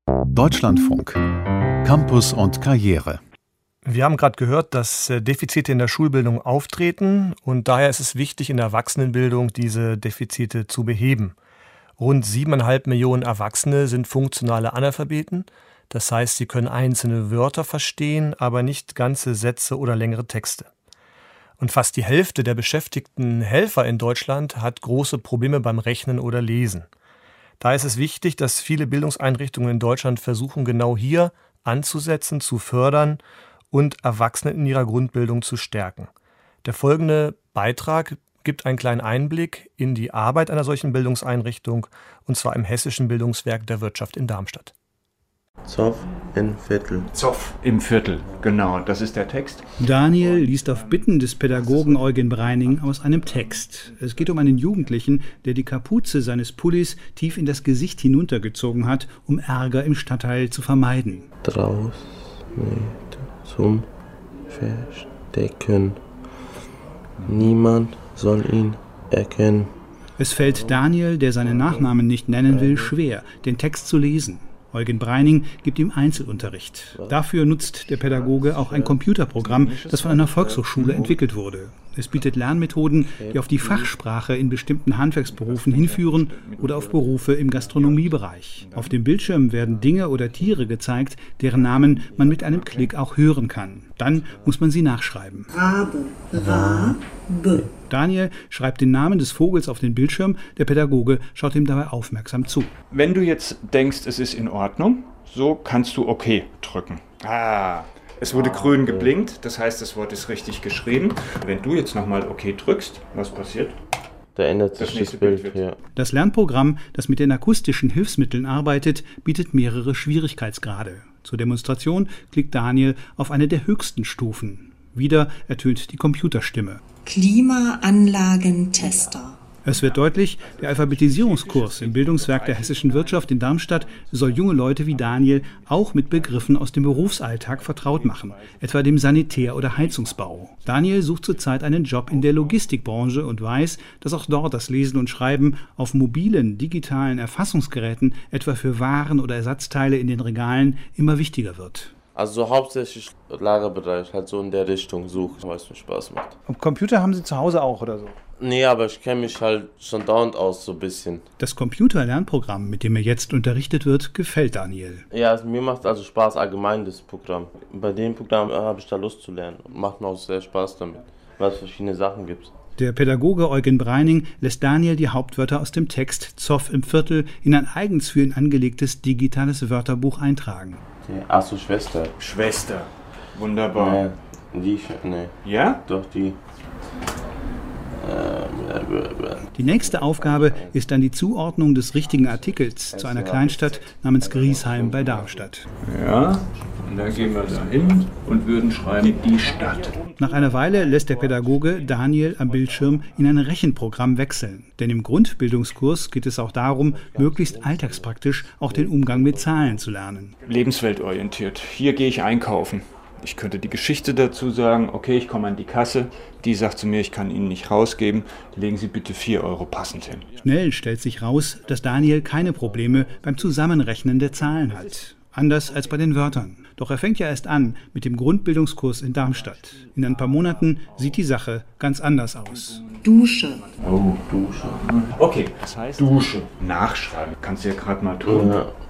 Deutschlandfunk. Campus und Karriere. Wir haben gerade gehört, dass Defizite in der Schulbildung auftreten und daher ist es wichtig, in der Erwachsenenbildung diese Defizite zu beheben. Rund 7,5 Millionen Erwachsene sind funktionale Analphabeten. Das heißt, sie können einzelne Wörter verstehen, aber nicht ganze Sätze oder längere Texte. Und fast die Hälfte der beschäftigten Helfer in Deutschland hat große Probleme beim Rechnen oder Lesen. Da ist es wichtig, dass viele Bildungseinrichtungen in Deutschland versuchen, genau hier anzusetzen, zu fördern und Erwachsene in ihrer Grundbildung zu stärken. Der folgende Beitrag gibt einen kleinen Einblick in die Arbeit einer solchen Bildungseinrichtung, und zwar im Hessischen Bildungswerk der Wirtschaft in Darmstadt. Zoff im Viertel. Zoff im Viertel, genau, das ist der Text. Daniel liest auf Bitten des Pädagogen Eugen Breining aus einem Text. Es geht um einen Jugendlichen, der die Kapuze seines Pullis tief in das Gesicht hinuntergezogen hat, um Ärger im Stadtteil zu vermeiden. Draußen nicht zum Verstecken. Niemand soll ihn erkennen. Es fällt Daniel, der seinen Nachnamen nicht nennen will, schwer, den Text zu lesen. Eugen Breining gibt ihm Einzelunterricht. Dafür nutzt der Pädagoge auch ein Computerprogramm, das von einer Volkshochschule entwickelt wurde. Es bietet Lernmethoden, die auf die Fachsprache in bestimmten Handwerksberufen hinführen oder auf Berufe im Gastronomiebereich. Auf dem Bildschirm werden Dinge oder Tiere gezeigt, deren Namen man mit einem Klick auch hören kann. Dann muss man sie nachschreiben. Rabe, Rabe. Daniel schreibt den Namen des Vogels auf den Bildschirm, der Pädagoge schaut ihm dabei aufmerksam zu. Wenn du jetzt denkst, es ist in Ordnung, so kannst du OK drücken. Es wurde grün geblinkt, das heißt, das Wort ist richtig geschrieben. Wenn du jetzt nochmal OK drückst, was passiert? Da ändert sich das Bild hier. Das Lernprogramm, das mit den akustischen Hilfsmitteln arbeitet, bietet mehrere Schwierigkeitsgrade. Zur Demonstration klickt Daniel auf eine der höchsten Stufen. Wieder ertönt die Computerstimme. Klimaanlagentester. Es wird deutlich, der Alphabetisierungskurs im Bildungswerk der Hessischen Wirtschaft in Darmstadt soll junge Leute wie Daniel auch mit Begriffen aus dem Berufsalltag vertraut machen, etwa dem Sanitär- oder Heizungsbau. Daniel sucht zurzeit einen Job in der Logistikbranche und weiß, dass auch dort das Lesen und Schreiben auf mobilen, digitalen Erfassungsgeräten, etwa für Waren oder Ersatzteile in den Regalen, immer wichtiger wird. Also so hauptsächlich Lagerbereich, halt so in der Richtung suchen, weil es mir Spaß macht. Und Computer haben Sie zu Hause auch oder so? Nee, aber ich kenne mich halt schon dauernd aus, so ein bisschen. Das Computerlernprogramm, mit dem er jetzt unterrichtet wird, gefällt Daniel. Ja, mir macht also Spaß allgemein das Programm. Bei dem Programm habe ich da Lust zu lernen. Macht mir auch sehr Spaß damit, weil es verschiedene Sachen gibt. Der Pädagoge Eugen Breining lässt Daniel die Hauptwörter aus dem Text Zoff im Viertel in ein eigens für ihn angelegtes digitales Wörterbuch eintragen. Achso, Schwester. Schwester, wunderbar. Nee. Ja? Doch, die. Die nächste Aufgabe ist dann die Zuordnung des richtigen Artikels zu einer Kleinstadt namens Griesheim bei Darmstadt. Ja, und dann gehen wir da hin und würden schreiben, die Stadt. Nach einer Weile lässt der Pädagoge Daniel am Bildschirm in ein Rechenprogramm wechseln. Denn im Grundbildungskurs geht es auch darum, möglichst alltagspraktisch auch den Umgang mit Zahlen zu lernen. Lebensweltorientiert. Hier gehe ich einkaufen. Ich könnte die Geschichte dazu sagen, okay, ich komme an die Kasse, die sagt zu mir, ich kann Ihnen nicht rausgeben, legen Sie bitte 4 Euro passend hin. Schnell stellt sich raus, dass Daniel keine Probleme beim Zusammenrechnen der Zahlen hat. Anders als bei den Wörtern. Doch er fängt ja erst an mit dem Grundbildungskurs in Darmstadt. In ein paar Monaten sieht die Sache ganz anders aus. Dusche. Oh, Dusche. Okay, das heißt Dusche. Nachschreiben. Kannst du ja gerade mal tun. Ja.